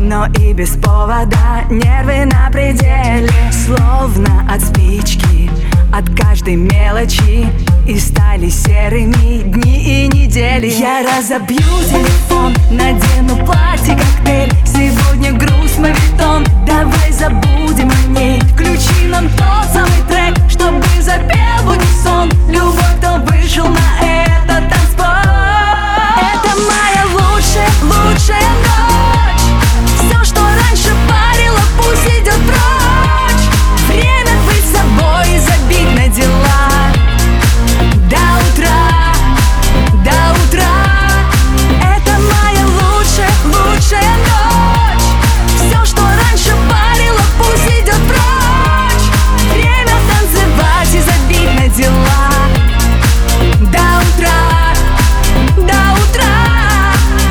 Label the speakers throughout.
Speaker 1: но и без повода. Нервы на пределе, словно от спички, от каждой мелочи. И стали серыми дни и недели. Я разобью телефон, надену платье коктейль. Сегодня грусть моветон, давай забудем о ней. Включи нам тот самый трек, чтобы запел в унисон. Любовь, кто вышел на этот танцпол. Это моя лучшая, лучшая ночь. Все, что раньше парило, пусть идет прочь. Время быть собой и забить на дела. До утра, до утра. Это моя лучшая, лучшая ночь. Все, что раньше парило, пусть идет прочь. Время танцевать и забить на дела. До утра, до утра.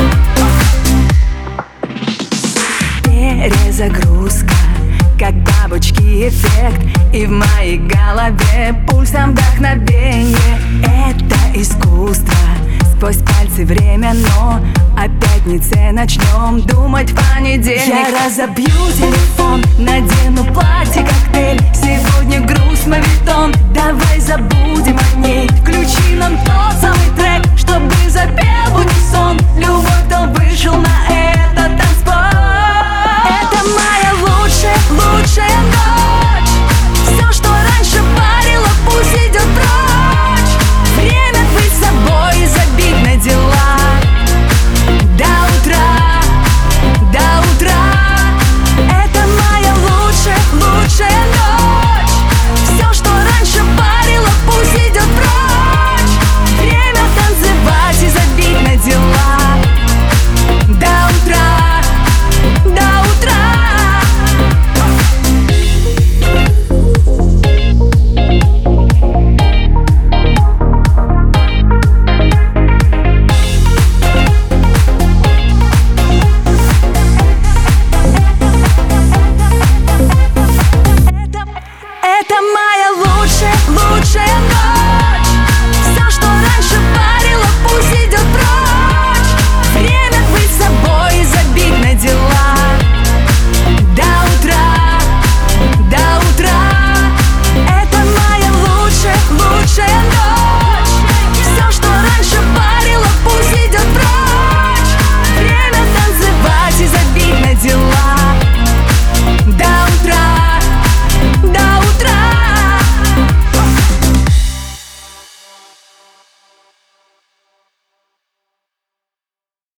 Speaker 1: Перезагрузка, как бабочки эффект. И в моей голове пульсом вдохновение. Это искусство, сквозь пальцы время, но о пятнице начнем думать в понедельник. Я разобью телефон, надену